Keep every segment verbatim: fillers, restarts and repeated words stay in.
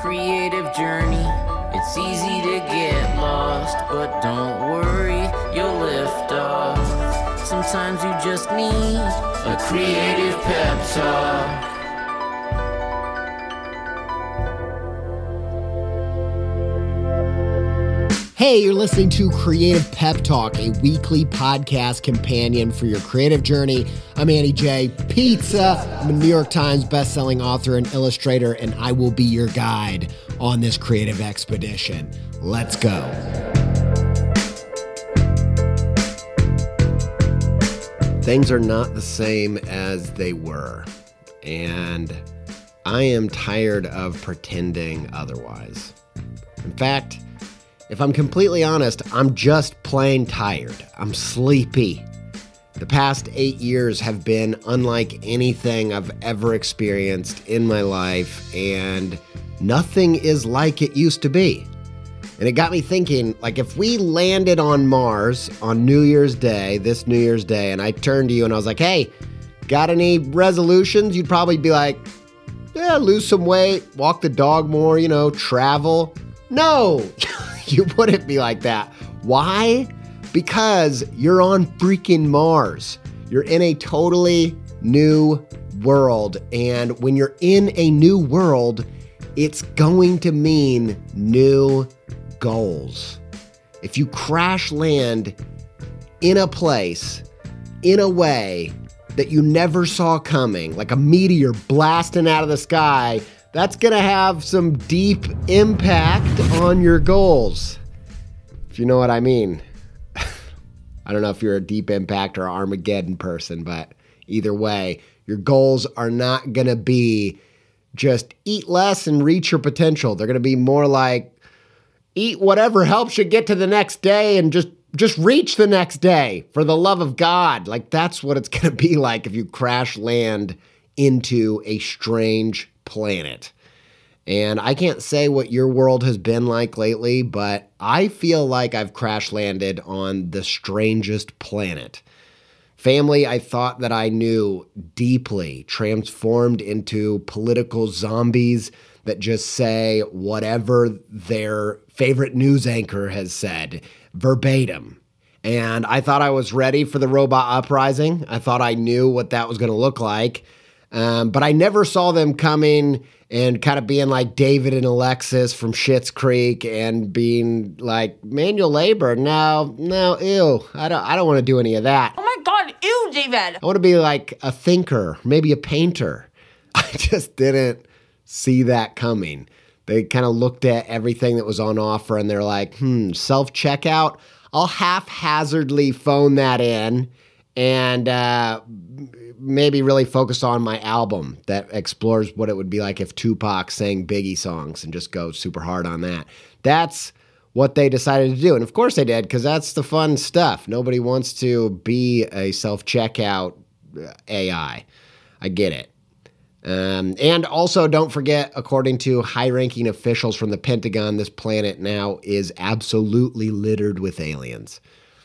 creative journey. It's easy to get lost, but don't worry, you'll lift off. Sometimes you just need a creative pep talk. Hey, you're listening to Creative Pep Talk, a weekly podcast companion for your creative journey. I'm Andy J. Pizza. I'm a New York Times bestselling author and illustrator, and I will be your guide on this creative expedition. Let's go. Things are not the same as they were, and I am tired of pretending otherwise. In fact, if I'm completely honest, I'm just plain tired. I'm sleepy. The past eight years have been unlike anything I've ever experienced in my life, and nothing is like it used to be. And it got me thinking, like, if we landed on Mars on New Year's Day, this New Year's Day, and I turned to you and I was like, hey, got any resolutions? You'd probably be like, yeah, lose some weight, walk the dog more, you know, travel. No! You wouldn't be like that. Why? Because you're on freaking Mars. You're in a totally new world. And when you're in a new world, it's going to mean new goals. If you crash land in a place, in a way that you never saw coming, like a meteor blasting out of the sky, that's going to have some deep impact on your goals, if you know what I mean. I don't know if you're a deep impact or Armageddon person, but either way, your goals are not going to be just eat less and reach your potential. They're going to be more like eat whatever helps you get to the next day and just just reach the next day for the love of God. Like, that's what it's going to be like if you crash land into a strange planet. And I can't say what your world has been like lately, but I feel like I've crash landed on the strangest planet. Family I thought that I knew deeply transformed into political zombies that just say whatever their favorite news anchor has said verbatim. And I thought I was ready for the robot uprising. I thought I knew what that was going to look like. Um, but I never saw them coming and kind of being like David and Alexis from Schitt's Creek and being like manual labor. No, no, ew. I don't, I don't want to do any of that. Oh my God, ew, David. I want to be like a thinker, maybe a painter. I just didn't see that coming. They kind of looked at everything that was on offer and they're like, hmm, self-checkout? I'll haphazardly phone that in and uh, maybe really focus on my album that explores what it would be like if Tupac sang Biggie songs and just go super hard on that. That's what they decided to do. And of course they did, because that's the fun stuff. Nobody wants to be a self-checkout A I. I get it. Um, and also, don't forget, according to high-ranking officials from the Pentagon, this planet now is absolutely littered with aliens.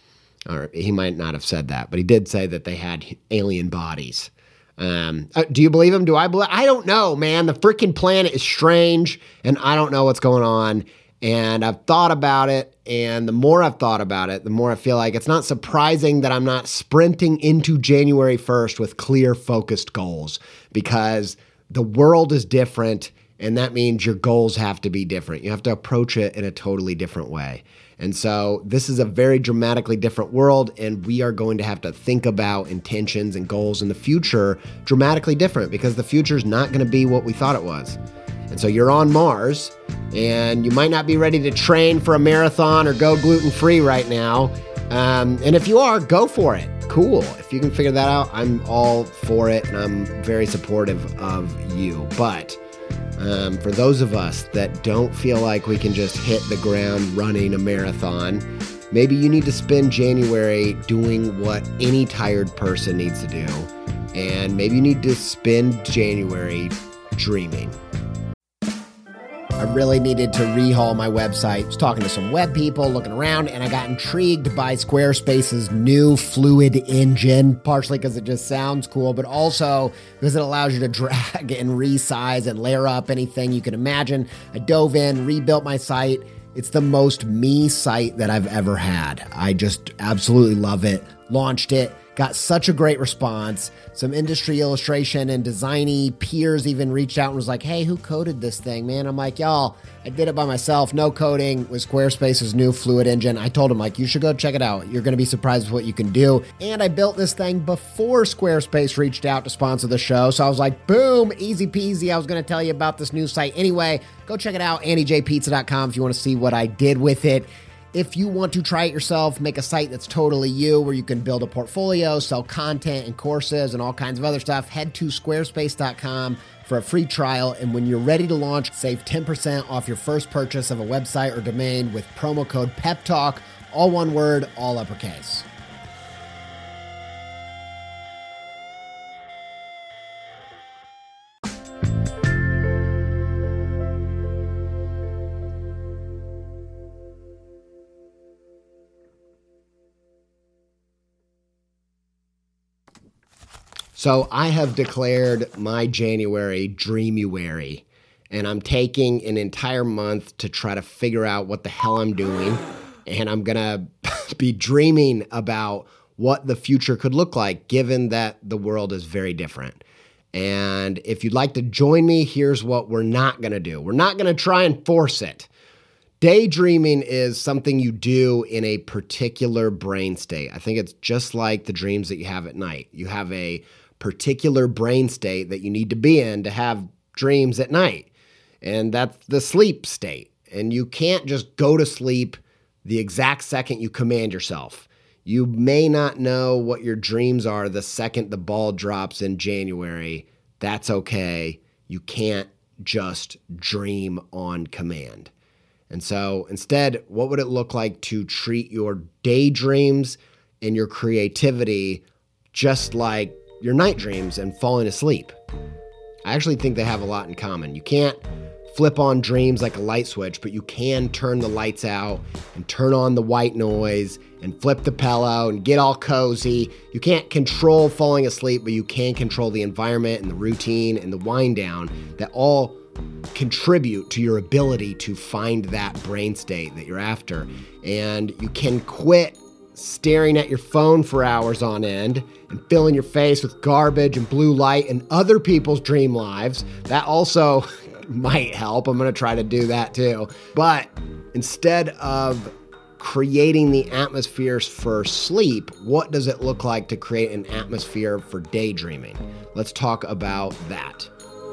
Or he might not have said that, but he did say that they had alien bodies. Um, uh, do you believe him? Do I believe? I don't know, man. The freaking planet is strange, and I don't know what's going on. And I've thought about it, and the more I've thought about it, the more I feel like it's not surprising that I'm not sprinting into January first with clear, focused goals, because the world is different, and that means your goals have to be different. You have to approach it in a totally different way. And so this is a very dramatically different world, and we are going to have to think about intentions and goals in the future dramatically different, because the future is not going to be what we thought it was. And so you're on Mars, and you might not be ready to train for a marathon or go gluten-free right now. Um, and if you are, go for it. Cool. If you can figure that out, I'm all for it, and I'm very supportive of you. But um, for those of us that don't feel like we can just hit the ground running a marathon, maybe you need to spend January doing what any tired person needs to do. And maybe you need to spend January dreaming. I really needed to rehaul my website. I was talking to some web people, looking around, and I got intrigued by Squarespace's new Fluid engine, partially because it just sounds cool, but also because it allows you to drag and resize and layer up anything you can imagine. I dove in, rebuilt my site. It's the most me site that I've ever had. I just absolutely love it. Launched it. Got such a great response. Some industry illustration and designy peers even reached out and was like, hey, who coded this thing, man? I'm like, y'all, I did it by myself. No coding with Squarespace's new Fluid engine. I told him, like, you should go check it out. You're going to be surprised with what you can do. And I built this thing before Squarespace reached out to sponsor the show. So I was like, boom, easy peasy. I was going to tell you about this new site. Anyway, go check it out, andy j pizza dot com, if you want to see what I did with it. If you want to try it yourself, make a site that's totally you, where you can build a portfolio, sell content and courses and all kinds of other stuff, head to squarespace dot com for a free trial. And when you're ready to launch, save ten percent off your first purchase of a website or domain with promo code PEPTALK, all one word, all uppercase. So I have declared my January Dreamuary, and I'm taking an entire month to try to figure out what the hell I'm doing, and I'm going to be dreaming about what the future could look like, given that the world is very different. And if you'd like to join me, here's what we're not going to do. We're not going to try and force it. Daydreaming is something you do in a particular brain state. I think it's just like the dreams that you have at night. You have a particular brain state that you need to be in to have dreams at night. And that's the sleep state. And you can't just go to sleep the exact second you command yourself. You may not know what your dreams are the second the ball drops in January. That's okay. You can't just dream on command. And so instead, what would it look like to treat your daydreams and your creativity just like your night dreams and falling asleep? I actually think they have a lot in common. You can't flip on dreams like a light switch, but you can turn the lights out and turn on the white noise and flip the pillow and get all cozy. You can't control falling asleep, but you can control the environment and the routine and the wind down that all contribute to your ability to find that brain state that you're after. And you can quit staring at your phone for hours on end and filling your face with garbage and blue light and other people's dream lives. That also might help. I'm going to try to do that too. But instead of creating the atmospheres for sleep, what does it look like to create an atmosphere for daydreaming? Let's talk about that.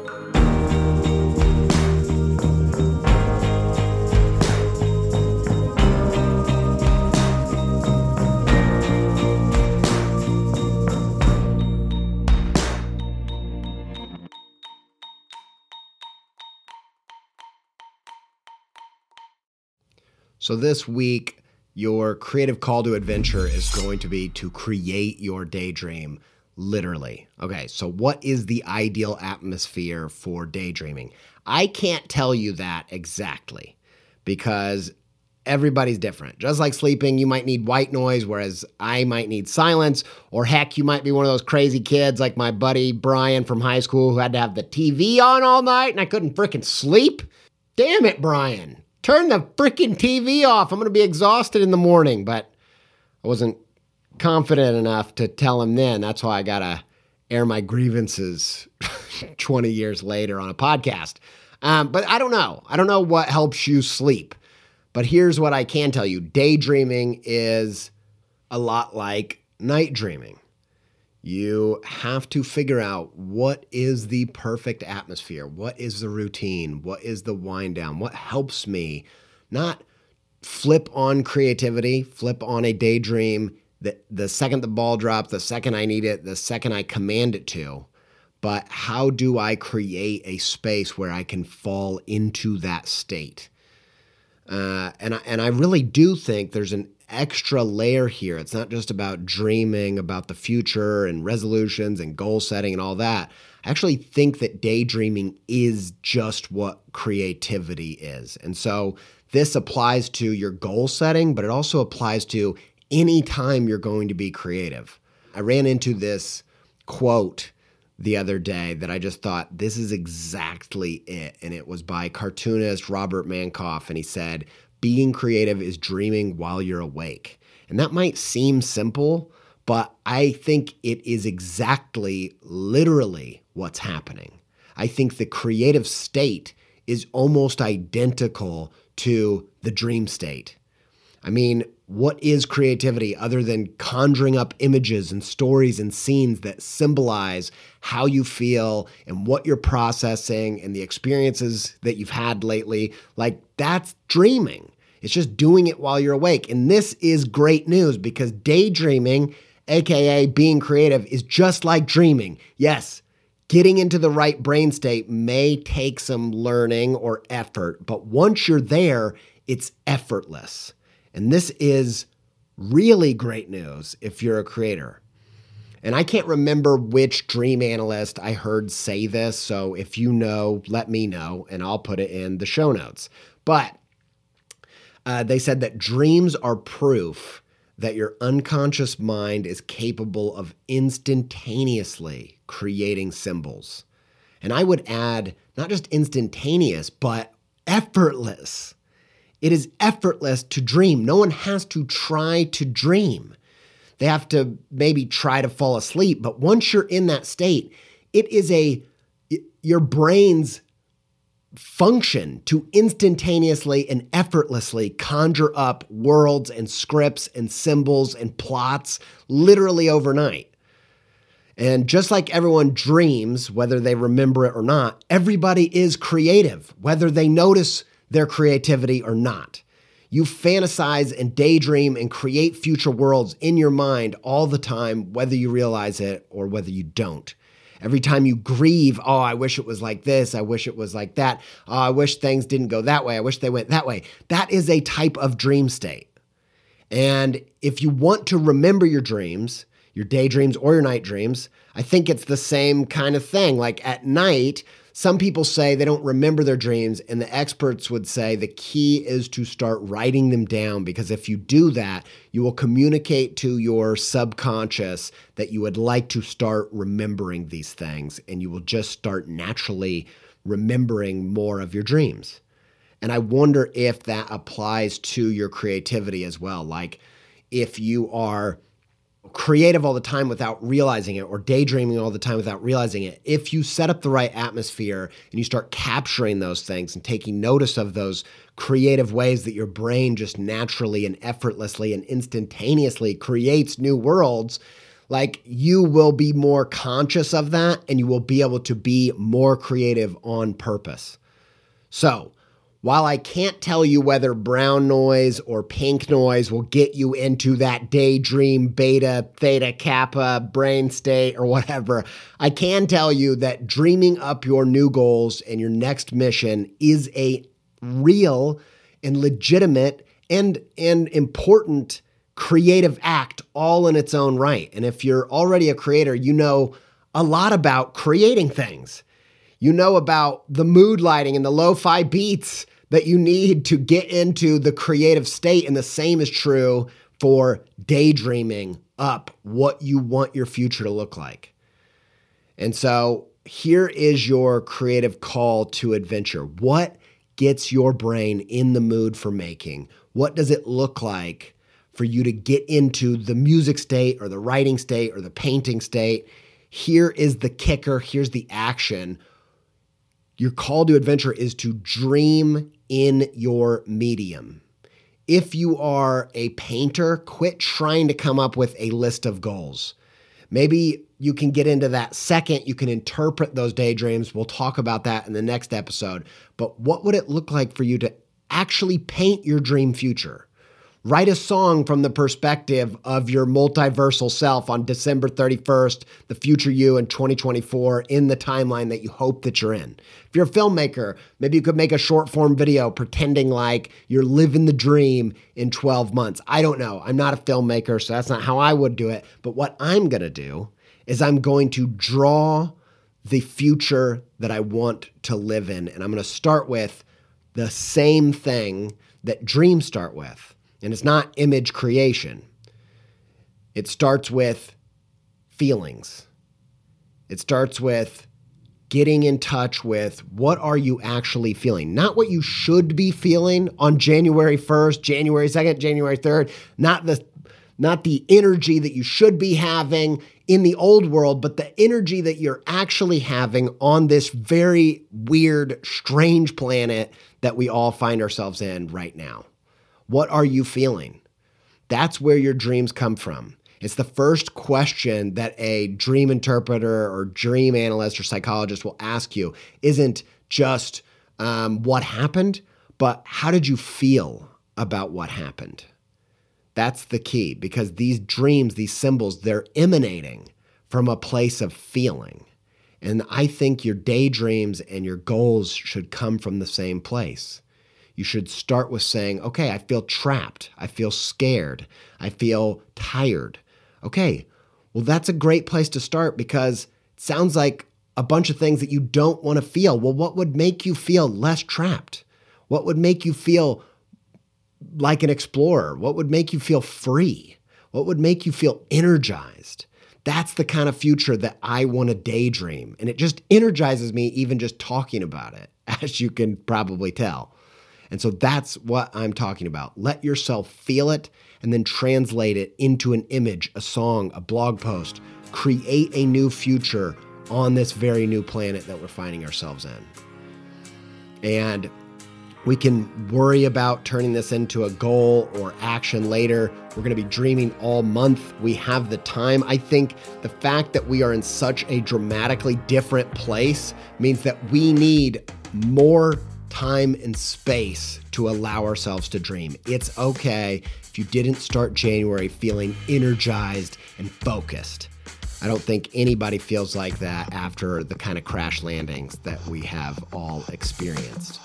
So this week, your creative call to adventure is going to be to create your daydream, literally. Okay, so what is the ideal atmosphere for daydreaming? I can't tell you that exactly because everybody's different. Just like sleeping, you might need white noise, whereas I might need silence. Or heck, you might be one of those crazy kids like my buddy Brian from high school who had to have the T V on all night and I couldn't freaking sleep. Damn it, Brian. Turn the freaking T V off. I'm going to be exhausted in the morning, but I wasn't confident enough to tell him then. That's why I got to air my grievances twenty years later on a podcast. Um, but I don't know. I don't know what helps you sleep. But here's what I can tell you. Daydreaming is a lot like night dreaming. You have to figure out what is the perfect atmosphere. What is the routine? What is the wind down? What helps me not flip on creativity, flip on a daydream the, the second the ball drops, the second I need it, the second I command it to, but how do I create a space where I can fall into that state? Uh, and, I, and I really do think there's an extra layer here. It's not just about dreaming about the future and resolutions and goal setting and all that. I actually think that daydreaming is just what creativity is. And so this applies to your goal setting, but it also applies to any time you're going to be creative. I ran into this quote the other day that I just thought, this is exactly it. And it was by cartoonist Robert Mankoff. And he said, being creative is dreaming while you're awake. And that might seem simple, but I think it is exactly, literally what's happening. I think the creative state is almost identical to the dream state. I mean, what is creativity other than conjuring up images and stories and scenes that symbolize how you feel and what you're processing and the experiences that you've had lately? Like, that's dreaming. It's just doing it while you're awake. And this is great news because daydreaming, aka being creative, is just like dreaming. Yes, getting into the right brain state may take some learning or effort, but once you're there, it's effortless. And this is really great news if you're a creator. And I can't remember which dream analyst I heard say this, so if you know, let me know, and I'll put it in the show notes. But uh, they said that dreams are proof that your unconscious mind is capable of instantaneously creating symbols. And I would add, not just instantaneous, but effortless. It is effortless to dream. No one has to try to dream. They have to maybe try to fall asleep. But once you're in that state, it is a your brain's function to instantaneously and effortlessly conjure up worlds and scripts and symbols and plots literally overnight. And just like everyone dreams, whether they remember it or not, everybody is creative, whether they notice their creativity or not. You fantasize and daydream and create future worlds in your mind all the time, whether you realize it or whether you don't. Every time you grieve, oh, I wish it was like this, I wish it was like that, oh, I wish things didn't go that way, I wish they went that way. That is a type of dream state. And if you want to remember your dreams, your daydreams or your night dreams, I think it's the same kind of thing. Like at night, some people say they don't remember their dreams, and the experts would say the key is to start writing them down, because if you do that, you will communicate to your subconscious that you would like to start remembering these things, and you will just start naturally remembering more of your dreams. And I wonder if that applies to your creativity as well. Like if you are creative all the time without realizing it, or daydreaming all the time without realizing it, if you set up the right atmosphere and you start capturing those things and taking notice of those creative ways that your brain just naturally and effortlessly and instantaneously creates new worlds, like you will be more conscious of that and you will be able to be more creative on purpose. So, while I can't tell you whether brown noise or pink noise will get you into that daydream, beta, theta, kappa, brain state, or whatever, I can tell you that dreaming up your new goals and your next mission is a real and legitimate and, and important creative act all in its own right. And if you're already a creator, you know a lot about creating things. You know about the mood lighting and the lo-fi beats that you need to get into the creative state. And the same is true for daydreaming up what you want your future to look like. And so here is your creative call to adventure. What gets your brain in the mood for making? What does it look like for you to get into the music state or the writing state or the painting state? Here is the kicker. Here's the action. Your call to adventure is to dream in your medium. If you are a painter, quit trying to come up with a list of goals. Maybe you can get into that second. You can interpret those daydreams. We'll talk about that in the next episode. But what would it look like for you to actually paint your dream future? Write a song from the perspective of your multiversal self on December thirty-first, the future you in twenty twenty-four, in the timeline that you hope that you're in. If you're a filmmaker, maybe you could make a short form video pretending like you're living the dream in twelve months. I don't know. I'm not a filmmaker, so that's not how I would do it. But what I'm going to do is I'm going to draw the future that I want to live in. And I'm going to start with the same thing that dreams start with. And it's not image creation. It starts with feelings. It starts with getting in touch with what are you actually feeling, not what you should be feeling on January first, January second, January third, not the not the energy that you should be having in the old world, but the energy that you're actually having on this very weird, strange planet that we all find ourselves in right now. What are you feeling? That's where your dreams come from. It's the first question that a dream interpreter or dream analyst or psychologist will ask you. Isn't just um, what happened, but how did you feel about what happened? That's the key, because these dreams, these symbols, they're emanating from a place of feeling. And I think your daydreams and your goals should come from the same place. You should start with saying, okay, I feel trapped. I feel scared. I feel tired. Okay, well, that's a great place to start, because it sounds like a bunch of things that you don't want to feel. Well, what would make you feel less trapped? What would make you feel like an explorer? What would make you feel free? What would make you feel energized? That's the kind of future that I want to daydream. And it just energizes me even just talking about it, as you can probably tell. And so that's what I'm talking about. Let yourself feel it and then translate it into an image, a song, a blog post. Create a new future on this very new planet that we're finding ourselves in. And we can worry about turning this into a goal or action later. We're going to be dreaming all month. We have the time. I think the fact that we are in such a dramatically different place means that we need more time and space to allow ourselves to dream. It's okay if you didn't start January feeling energized and focused. I don't think anybody feels like that after the kind of crash landings that we have all experienced.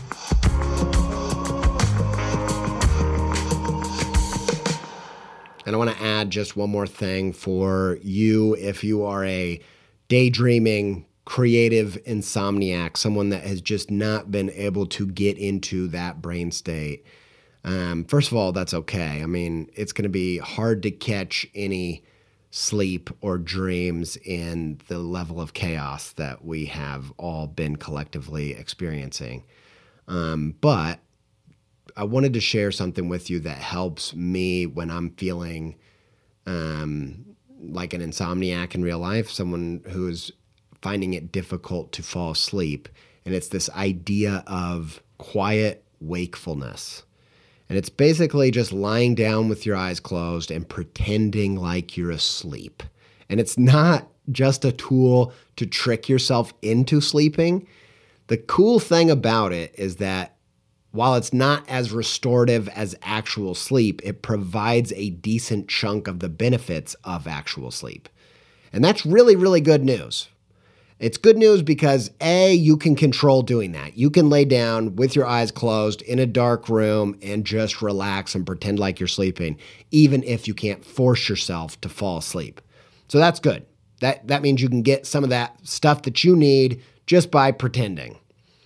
And I want to add just one more thing for you if you are a daydreaming creative insomniac, someone that has just not been able to get into that brain state. Um, first of all, that's okay. I mean, it's going to be hard to catch any sleep or dreams in the level of chaos that we have all been collectively experiencing. Um, but I wanted to share something with you that helps me when I'm feeling um, like an insomniac in real life, someone who's finding it difficult to fall asleep. And it's this idea of quiet wakefulness. And it's basically just lying down with your eyes closed and pretending like you're asleep. And it's not just a tool to trick yourself into sleeping. The cool thing about it is that while it's not as restorative as actual sleep, it provides a decent chunk of the benefits of actual sleep. And that's really, really good news. It's good news because A, you can control doing that. You can lay down with your eyes closed in a dark room and just relax and pretend like you're sleeping, even if you can't force yourself to fall asleep. So that's good. That, that means you can get some of that stuff that you need just by pretending.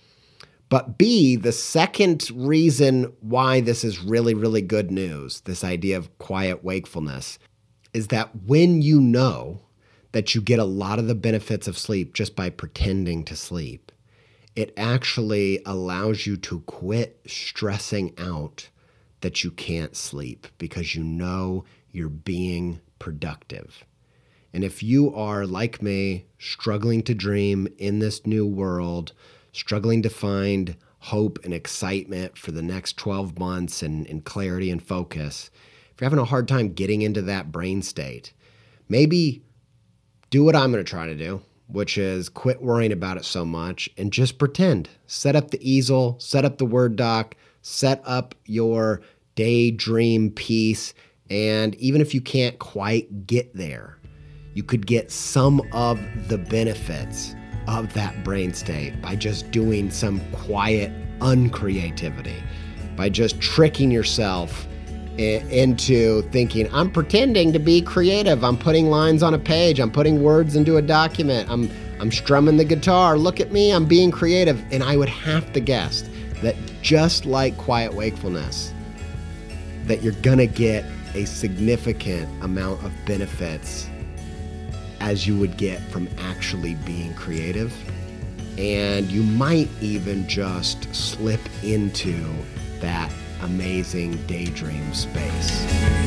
But B, the second reason why this is really, really good news, this idea of quiet wakefulness, is that when you know that you get a lot of the benefits of sleep just by pretending to sleep, it actually allows you to quit stressing out that you can't sleep because you know you're being productive. And if you are, like me, struggling to dream in this new world, struggling to find hope and excitement for the next twelve months and, and clarity and focus, if you're having a hard time getting into that brain state, maybe do what I'm going to try to do, which is quit worrying about it so much and just pretend. Set up the easel, set up the Word doc, set up your daydream piece. And even if you can't quite get there, you could get some of the benefits of that brain state by just doing some quiet uncreativity, by just tricking yourself into thinking, I'm pretending to be creative. I'm putting lines on a page. I'm putting words into a document. I'm I'm strumming the guitar. Look at me. I'm being creative. And I would have to guess that just like quiet wakefulness, that you're going to get a significant amount of benefits as you would get from actually being creative. And you might even just slip into that amazing daydream space.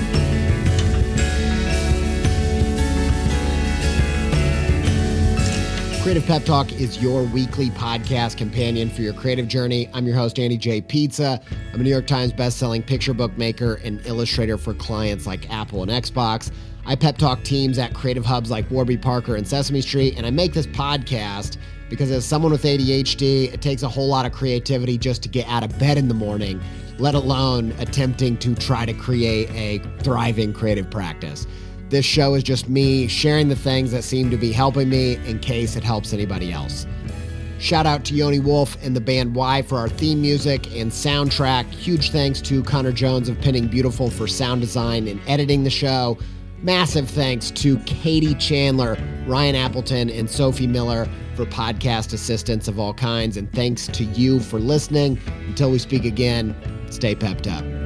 Creative Pep Talk is your weekly podcast companion for your creative journey. I'm your host, Andy J. Pizza. I'm a New York Times bestselling picture book maker and illustrator for clients like Apple and Xbox. I pep talk teams at creative hubs like Warby Parker and Sesame Street, and I make this podcast because as someone with A D H D, it takes a whole lot of creativity just to get out of bed in the morning, let alone attempting to try to create a thriving creative practice. This show is just me sharing the things that seem to be helping me in case it helps anybody else. Shout out to Yoni Wolf and the band Y for our theme music and soundtrack. Huge thanks to Connor Jones of Pinning Beautiful for sound design and editing the show. Massive thanks to Katie Chandler, Ryan Appleton, and Sophie Miller for podcast assistance of all kinds. And thanks to you for listening. Until we speak again, stay pepped up.